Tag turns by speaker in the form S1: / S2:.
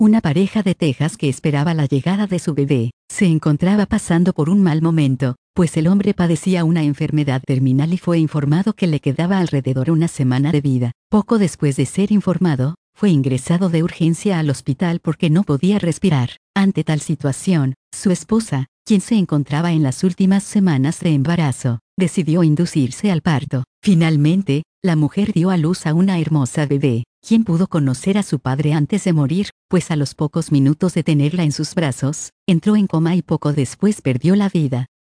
S1: Una pareja de Texas que esperaba la llegada de su bebé, se encontraba pasando por un mal momento, pues el hombre padecía una enfermedad terminal y fue informado que le quedaba alrededor una semana de vida. Poco después de ser informado, fue ingresado de urgencia al hospital porque no podía respirar. Ante tal situación, su esposa, quien se encontraba en las últimas semanas de embarazo, decidió inducirse al parto. Finalmente, la mujer dio a luz a una hermosa bebé, quien pudo conocer a su padre antes de morir, pues a los pocos minutos de tenerla en sus brazos, entró en coma y poco después perdió la vida.